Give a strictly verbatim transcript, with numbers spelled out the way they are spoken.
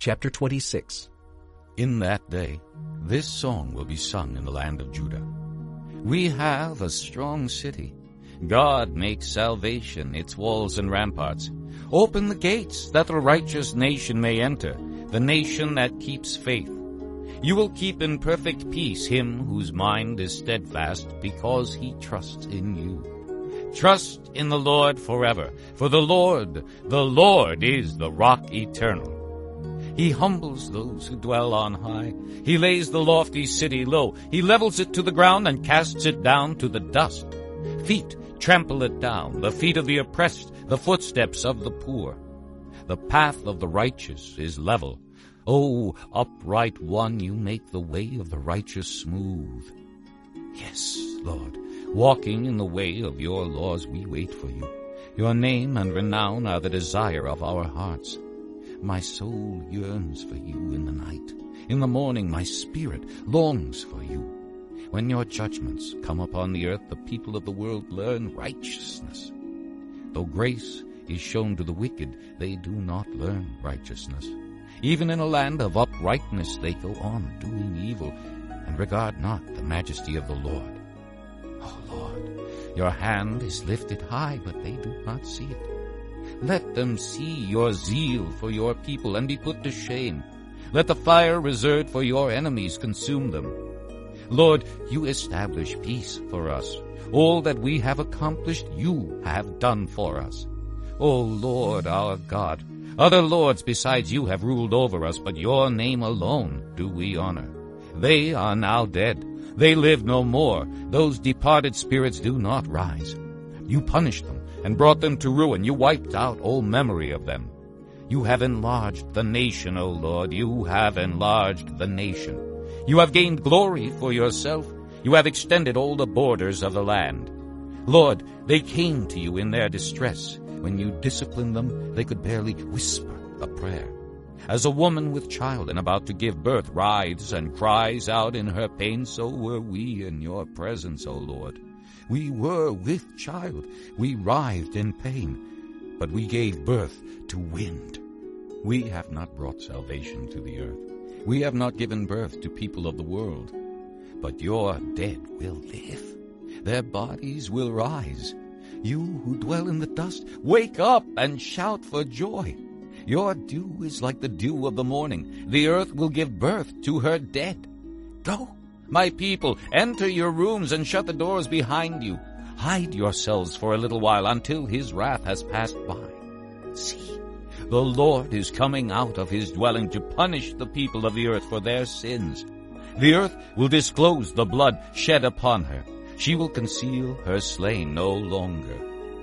Chapter twenty-six. In that day, this song will be sung in the land of Judah. We have a strong city. God makes salvation its walls and ramparts. Open the gates that the righteous nation may enter, the nation that keeps faith. You will keep in perfect peace him whose mind is steadfast, because he trusts in you. Trust in the Lord forever, for the Lord, the Lord is the rock eternal. He humbles those who dwell on high. He lays the lofty city low. He levels it to the ground and casts it down to the dust. Feet trample it down, the feet of the oppressed, the footsteps of the poor. The path of the righteous is level. O upright one, you make the way of the righteous smooth. Yes, Lord, walking in the way of your laws we wait for you. Your name and renown are the desire of our hearts. My soul yearns for you in the night. In the morning my spirit longs for you. When your judgments come upon the earth, the people of the world learn righteousness. Though grace is shown to the wicked, they do not learn righteousness. Even in a land of uprightness they go on doing evil, and regard not the majesty of the Lord. O Lord, your hand is lifted high, but they do not see it. Let them see your zeal for your people and be put to shame. Let the fire reserved for your enemies consume them. Lord, you establish peace for us. All that we have accomplished, you have done for us. O Lord our God, other lords besides you have ruled over us, but your name alone do we honor. They are now dead. They live no more. Those departed spirits do not rise. You punished them and brought them to ruin. You wiped out all memory of them. You have enlarged the nation, O Lord. You have enlarged the nation. You have gained glory for yourself. You have extended all the borders of the land. Lord, they came to you in their distress. When you disciplined them, they could barely whisper a prayer. As a woman with child and about to give birth writhes and cries out in her pain, so were we in your presence, O Lord. We were with child. We writhed in pain, but we gave birth to wind. We have not brought salvation to the earth. We have not given birth to people of the world. But your dead will live. Their bodies will rise. You who dwell in the dust, wake up and shout for joy. Your dew is like the dew of the morning. The earth will give birth to her dead. Go, my people, enter your rooms and shut the doors behind you. Hide yourselves for a little while until his wrath has passed by. See, the Lord is coming out of his dwelling to punish the people of the earth for their sins. The earth will disclose the blood shed upon her. She will conceal her slain no longer.